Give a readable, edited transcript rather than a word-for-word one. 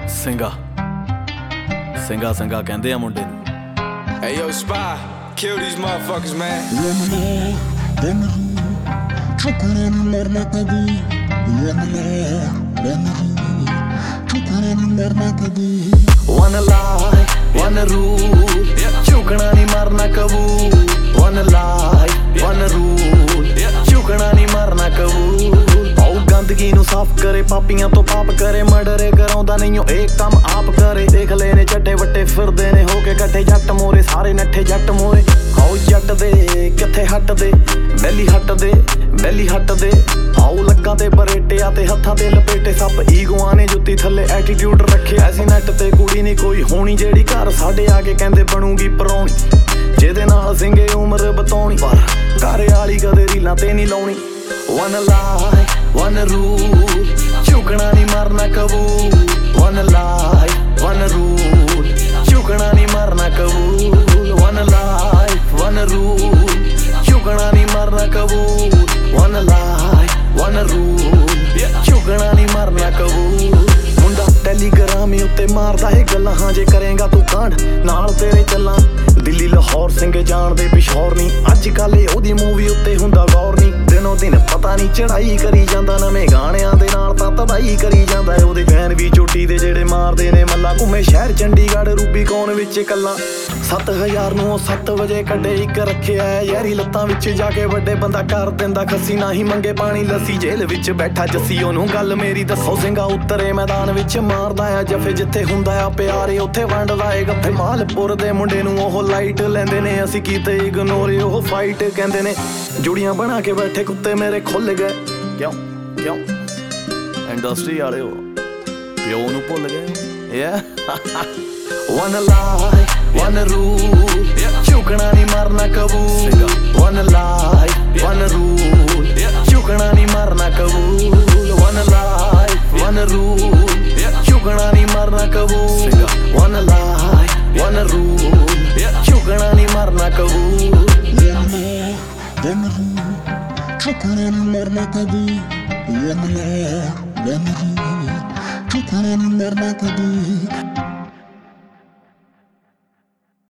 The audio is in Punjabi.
ਸਿੰਘਾ ਸਿੰਘਾ ਸਿੰਘਾ ਕਹਿੰਦੇ ਆ ਮੁੰਡੇ ਨੂੰ। Hey yo, Spy, kill these motherfuckers, man. One life, one rule, ਝੁਕਣਾ ਨਹੀਂ ਮਰਨਾ ਕਬੂਲ। One life, one rule, ਝੁਕਣਾ ਨਹੀਂ ਮਰਨਾ ਕਬੂਲ। ਆਉ ਗੰਦਗੀ ਨੂੰ ਸਾਫ਼ ਕਰੇ, ਪਾਪੀਆਂ ਤੋਂ ਪਾਪ ਕਰੇ, ਮਰਡਰੇ ਕਰਾਉਂਦਾ ਨਹੀਂ ਉਹ ਇੱਕ ਕੰਮ ਆਪ ਕਰੇ। ਦੇਖ ਲੈ ਨੇ ਚੱਟੇ ਵੱਟੇ ਫਿਰਦੇ ਨੇ ਹੋ ਕੇ ਇਕੱਠੇ, ਜੱਟ ਮੋਰੇ ਸਾਰੇ ਨੱਠੇ ਜੱਟ ਮੋਰੇ। ਆਉ ਜੱਟ ਦੇ ਕਿੱਥੇ ਹੱਟਦੇ, ਬੈਲੀ ਹੱਟਦੇ ਬੈਲੀ ਹੱਟਦੇ। ਆਉ ਲੱਕਾਂ ਤੇ ਬਰੇਟਿਆ ਤੇ ਹੱਥਾਂ ਤੇ ਲਪੇਟੇ, ਸੱਪ ਈਗੋਆਂ ਨੇ ਜੁੱਤੀ ਥੱਲੇ ਐਟੀਟਿਊਡ ਰੱਖਿਆ। ਐਸੀ ਨੈਟ ਤੇ ਕੁੜੀ ਨਹੀਂ ਕੋਈ ਹੋਣੀ ਜਿਹੜੀ ਘਰ ਸਾਡੇ ਆ ਕੇ ਕਹਿੰਦੇ ਬਣੂਗੀ ਪਰਾਉਣੀ, ਜਿਹਦੇ ਨਾਲ ਸਿੰਘੇ ਉਮਰ ਬਤਾਉਣੀ। ਪਰ ਘਰ ਵਾਲੀ ਕਦੇ ਰੀਲਾਂ ਤੇ ਨਹੀਂ ਲਾਉਣੀ। One life, one rule, ਝੁਕਣਾ ਨਹੀਂ ਮਰਨਾ ਕਬੂਲ। One life, one rule, ਝੁਕਣਾ ਨਹੀਂ ਮਰਨਾ ਕਬੂਲ। One life, one rule, ਝੁਕਣਾ ਨਹੀਂ ਮਰਨਾ ਕਬੂਲ। One life, one rule, ਝੁਕਣਾ ਨਹੀਂ ਮਰਨਾ ਕਬੂਲ। ਮੁੰਡਾ ਟੈਲੀਗ੍ਰਾਮ ਉੱਤੇ ਮਾਰਦਾ ਏ ਗੱਲਾਂ, ਹਾਂ ਜੇ ਕਰੇਗਾ ਤੂੰ ਕਾਂਡ ਨਾਲ ਤੇਰੇ ਚੱਲਾਂ। ਦਿੱਲੀ ਲਾਹੌਰ ਸਿੰਘ ਜਾਣਦੇ ਪਿਸ਼ੌਰ ਨਹੀਂ, ਅੱਜ ਕੱਲ ਉਹਦੀ ਮੂਵੀ ਉੱਤੇ ਹੁੰਦਾ ਗੌਰ ਨਹੀਂ। ਦਿਨੋਂ ਦਿਨ ਪਤਾ ਨਹੀਂ ਚੜਾਈ ਕਰੀ ਜਾਂਦਾ, ਨਵੇਂ ਗਾਣਿਆਂ ਦੇ ਨਾਲ ਤਾਂ ਤਬਾਹੀ ਕਰੀ ਜਾਂਦਾ। ਉਹਦੇ ਫੈਨ ਵੀ ਚੋਟੀ ਦੇ ਜਿਹੜੇ ਮਾਰਦੇ ਨੇ ਮੱਲਾ, ਘੁੰਮੇ ਸ਼ਹਿਰ ਚੰਡੀਗੜ੍ਹ ਰੂਬੀ ਕੌਣ ਵਿੱਚ ਇਕੱਲਾ। 7000 ਨੂੰ ਉਹ 7 ਵਜੇ ਕੱਢੇ, ਇੱਕ ਰੱਖਿਆ ਯਾਰੀ ਲੱਤਾਂ ਵਿੱਚ ਜਾ ਕੇ ਵੱਡੇ ਬੰਦਾ ਕਰ ਦਿੰਦਾ ਖੱਸੀ। ਨਾ ਹੀ ਮੰਗੇ ਪਾਣੀ ਲੱਸੀ, ਜੇਲ੍ਹ ਵਿੱਚ ਬੈਠਾ ਜੱਸੀ ਉਹਨੂੰ ਗੱਲ ਮੇਰੀ ਦੱਸੋ। ਸਿੰਘਾ ਉਤਰੇ ਮੈਦਾਨ ਵਿੱਚ ਮਾਰਦਾ ਆ ਜਫੇ, ਜਿੱਥੇ ਹੁੰਦਾ ਆ ਪਿਆਰੇ ਉੱਥੇ ਵੰਡਦਾ ਏ ਗੱਫੇ। ਮਾਲਪੁਰ ਦੇ ਮੁੰਡੇ ਨੂੰ ਉਹ ਲਾਈਟ ਲੈਂਦੇ ਨੇ, ਅਸੀਂ ਕੀਤੇ ਇਗਨੋਰ ਉਹ ਫਾਈਟ ਕਹਿੰਦੇ ਨੇ। ਜੁੜੀਆਂ ਬਣਾ ਕੇ ਬੈਠੇ ਕੁੱਤੇ ਮੇਰੇ ਖੁੱਲ ਗਏ, ਕਿਉਂ ਕਿਉਂ ਇੰਡਸਟਰੀ ਵਾਲੇ ਉਹ ਪਿਓ ਨੂੰ ਭੁੱਲ ਗਏ। One life, one rule, ਝੁਕਣਾ ਨਹੀਂ ਮਰਨਾ ਕਬੂਲ। One life, one rule, ਝੁਕਣਾ ਨਹੀਂ ਮਰਨਾ ਕਬੂਲ। One life, one rule, ਝੁਕਣਾ ਨਹੀਂ ਮਰਨਾ ਕਬੂਲ। One life, one rule, ਝੁਕਣਾ ਨਹੀਂ ਮਰਨਾ ਕਬੂਲ। ਝੁਕਣਾ ਨਹੀਂ ਮਰਨਾ ਕਬੂਲ। One life, one rule, ਝੁਕਣਾ ਨਹੀਂ ਮਰਨਾ ਕਬੂਲ।